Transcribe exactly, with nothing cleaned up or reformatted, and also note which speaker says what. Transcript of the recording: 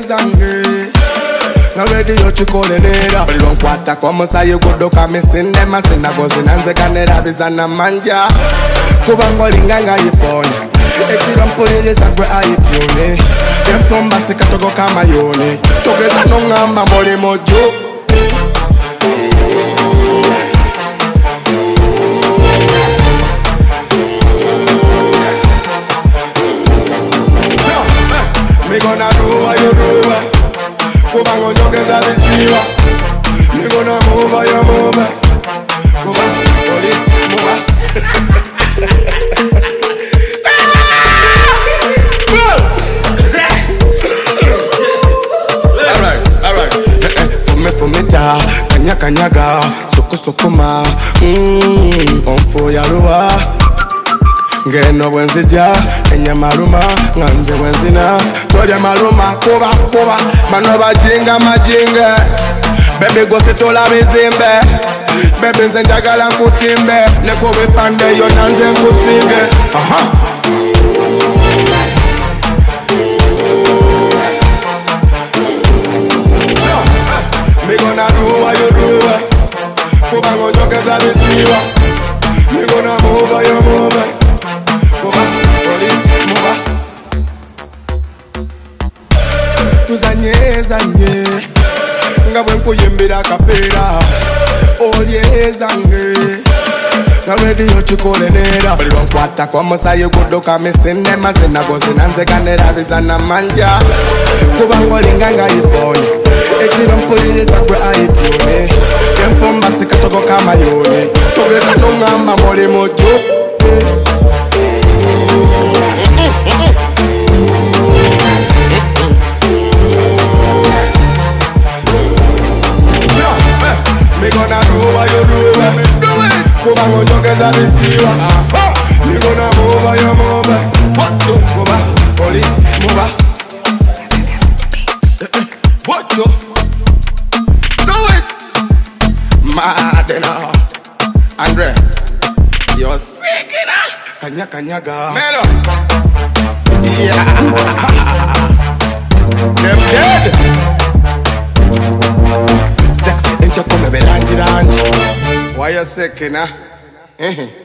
Speaker 1: zange nga radio chikolenera buli lwonkwata kwomusaayi gudduka misinde masina gozinanzekanera bizana manja kubanga olinga nga iphone ekiro mpuliriza gwe ayitune enfumba sikatogo kamayuni togeza noŋŋamba mulimu ju Me gonna do what you do, kubanga onyogeza bisiba. Me gonna move what you move, kubanga oli move. Alright, alright. Fume fumita, kanya kanyaga, suku sukuma, mmm, onfo ya ruwa. Ngeno bwenzija enya maruma nganze bwenzina tolya maruma kuba kuba bano bajinga majinga bebe gose tola bizimbe bebe nze njagala nkutimbe neko bipande yo nanze nkusinge aha me gonna do what you do kuba ngonjokeza bisiwa me gonna move what you move tuzanye zanye nga bwe nkuyimbira akapeera olye zange nga radio chikolenera buli lwonkwata kwomusaayi gudduka misinde mazina gozinanzekanera bizana manja kubanga olinga nga iphone ekiro mpuliriza gwe ayitune enfumba sikatogo kamayuni togeza noŋŋamba mulimu ju Me gonna do what you do, me do it. Kubanga onyogeza bisiba. Me gonna move what you move. What you move, oli move. What you do it? Mad enough, Andre. You're sick enough. Kanya kanyaga. Melo. Yeah. Them dead. Sexy, ain't you come and be rangy rangy? Why you sick, nah?